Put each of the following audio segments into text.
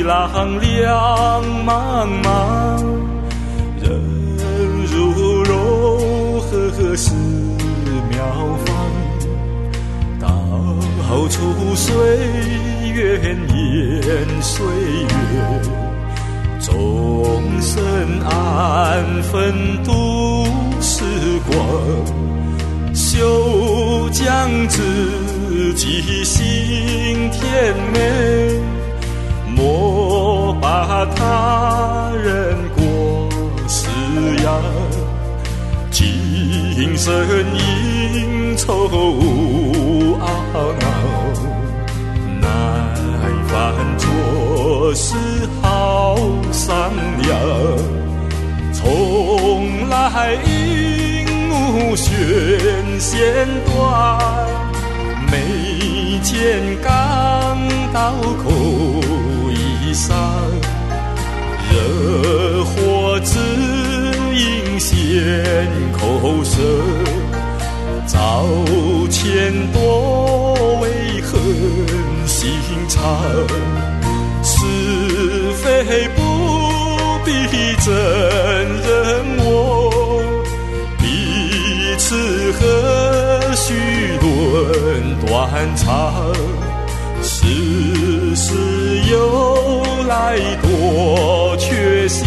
浪两茫茫，人如柔和是妙方，到处随缘演岁月，终身安分度时光，休将自己心甜美，莫把他人过失扬，今生应酬无懊恼，耐烦做事好商量，从来应无选先断，没见钢刀口以上，惹祸只应先口舌，早前多为恨心肠，是非不必真人我，彼此何须论断肠，世事由来多缺陷，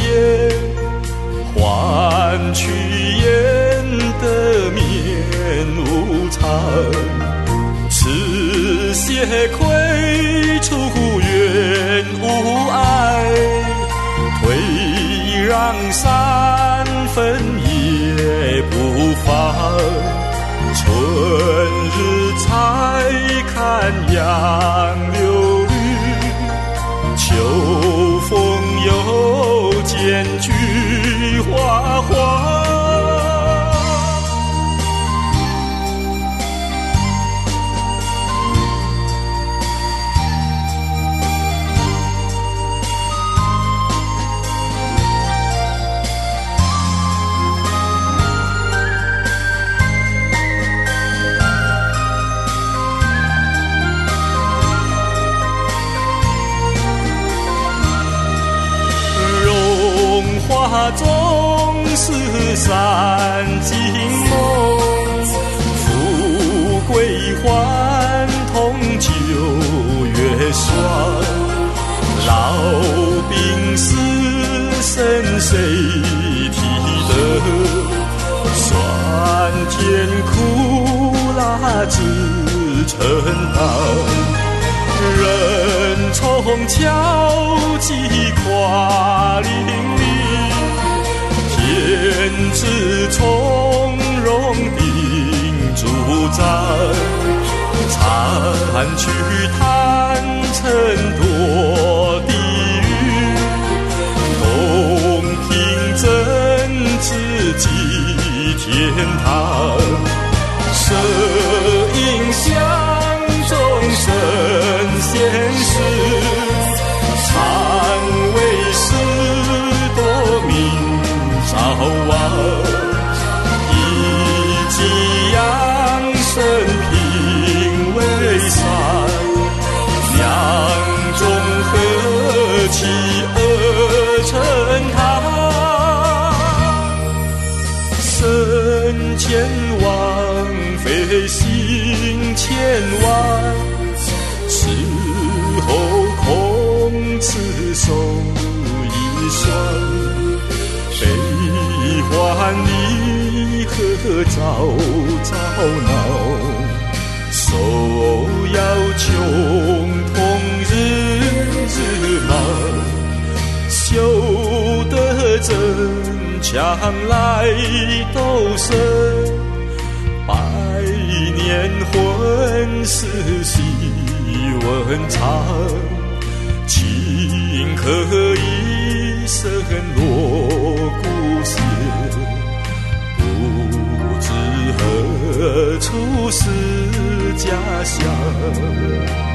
换取颜得面无常，此血亏出缘无爱，退让三分也不妨，春日才看杨柳绿，秋风又见菊花黄。花总是散尽梦，富贵换同九月霜，老病死身谁替得，酸甜苦辣自承担，人从巧计跨伶俐，天之从容定主张，残去贪嗔多地狱，公平正直即天堂，摄影像众生现世，常为事多名早亡，以己养生品为善，两种和气而成堂，身千万非心千万，事后空此手一双，悲欢离合早早恼，手要穷通日日忙，修得真将来都生，百年婚事细问长，情可一生落孤血，不知何处是家乡。